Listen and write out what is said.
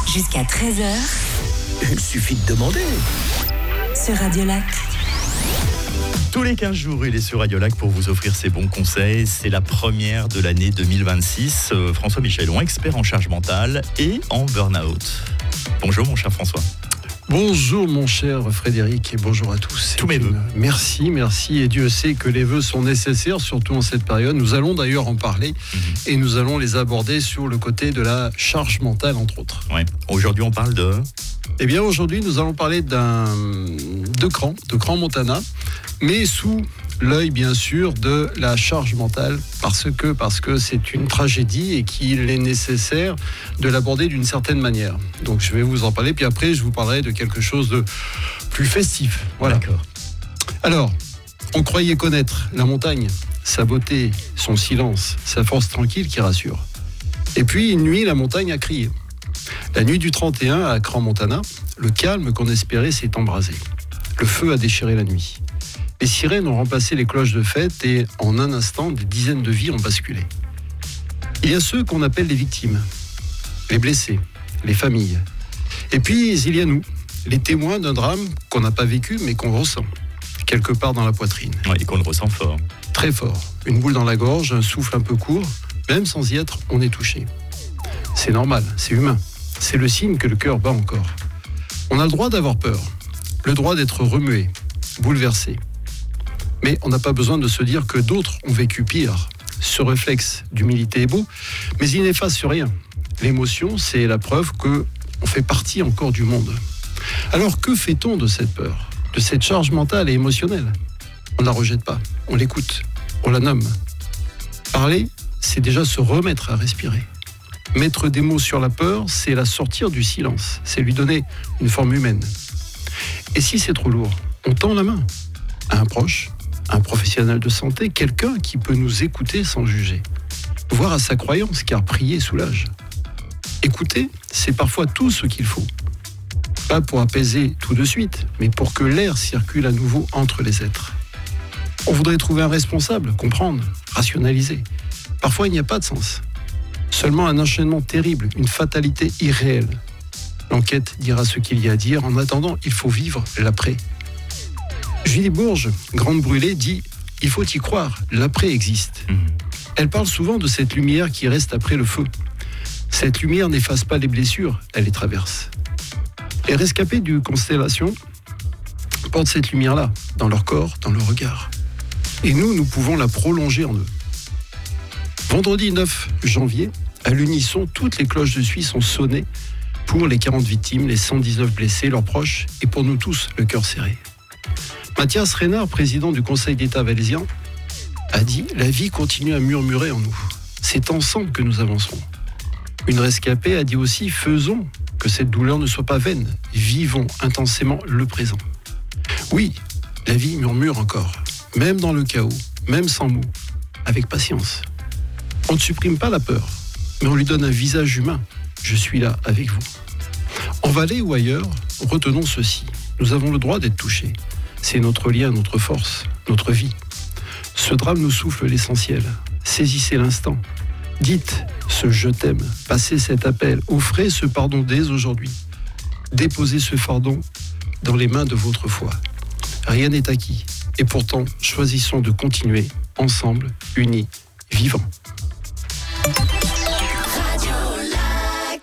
Jusqu'à 13h. Il suffit de demander. Sur Radio Lac. Tous les 15 jours, il est sur Radio Lac pour vous offrir ses bons conseils. C'est la première de l'année 2026. François Michelon, expert en charge mentale et en burn-out. Bonjour mon cher François. Bonjour mon cher Frédéric et bonjour à tous. Tous mes vœux. Merci et Dieu sait que les vœux sont nécessaires, surtout en cette période. Nous allons d'ailleurs en parler et nous allons les aborder sur le côté de la charge mentale entre autres. Ouais. Aujourd'hui on parle de... Eh bien aujourd'hui nous allons parler de Cran Montana, mais sous l'œil bien sûr de la charge mentale parce que c'est une tragédie et qu'il est nécessaire de l'aborder d'une certaine manière. Donc je vais vous en parler, puis après je vous parlerai de quelque chose de plus festif. Voilà. D'accord. Alors, on croyait connaître la montagne, sa beauté, son silence, sa force tranquille qui rassure. Et puis une nuit, la montagne a crié. La nuit du 31 à Cran Montana, le calme qu'on espérait s'est embrasé. Le feu a déchiré la nuit. Les sirènes ont remplacé les cloches de fête et en un instant, des dizaines de vies ont basculé. Il y a ceux qu'on appelle les victimes, les blessés, les familles. Et puis il y a nous, les témoins d'un drame qu'on n'a pas vécu mais qu'on ressent, quelque part dans la poitrine. Ouais, et qu'on le ressent fort. Très fort. Une boule dans la gorge, un souffle un peu court, même sans y être, on est touché. C'est normal, c'est humain. C'est le signe que le cœur bat encore. On a le droit d'avoir peur, le droit d'être remué, bouleversé. Mais on n'a pas besoin de se dire que d'autres ont vécu pire. Ce réflexe d'humilité est beau, mais il n'efface rien. L'émotion, c'est la preuve qu'on fait partie encore du monde. Alors que fait-on de cette peur, de cette charge mentale et émotionnelle ? On ne la rejette pas, on l'écoute, on la nomme. Parler, c'est déjà se remettre à respirer. Mettre des mots sur la peur, c'est la sortir du silence, c'est lui donner une forme humaine. Et si c'est trop lourd, on tend la main à un proche, un professionnel de santé, quelqu'un qui peut nous écouter sans juger. Voir à sa croyance, car prier soulage. Écouter, c'est parfois tout ce qu'il faut. Pas pour apaiser tout de suite, mais pour que l'air circule à nouveau entre les êtres. On voudrait trouver un responsable, comprendre, rationaliser. Parfois, il n'y a pas de sens. Seulement un enchaînement terrible, une fatalité irréelle. L'enquête dira ce qu'il y a à dire. En attendant, il faut vivre l'après. Julie Bourges, grande brûlée, dit « Il faut y croire, l'après existe ». Elle parle souvent de cette lumière qui reste après le feu. Cette lumière n'efface pas les blessures, elle les traverse. Les rescapés du Constellation portent cette lumière-là, dans leur corps, dans leur regard. Et nous pouvons la prolonger en eux. Vendredi 9 janvier, à l'unisson, toutes les cloches de Suisse sont sonnées pour les 40 victimes, les 119 blessés, leurs proches, et pour nous tous, le cœur serré. Mathias Reynard, président du Conseil d'État valaisan, a dit « La vie continue à murmurer en nous. C'est ensemble que nous avancerons. » Une rescapée a dit aussi « Faisons que cette douleur ne soit pas vaine. Vivons intensément le présent. » Oui, la vie murmure encore, même dans le chaos, même sans mots, avec patience. On ne supprime pas la peur, mais on lui donne un visage humain. Je suis là avec vous. En Valais ou ailleurs, retenons ceci. Nous avons le droit d'être touchés. C'est notre lien, notre force, notre vie. Ce drame nous souffle l'essentiel. Saisissez l'instant. Dites ce « je t'aime », passez cet appel, offrez ce pardon dès aujourd'hui. Déposez ce fardeau dans les mains de votre foi. Rien n'est acquis. Et pourtant, choisissons de continuer, ensemble, unis, vivants.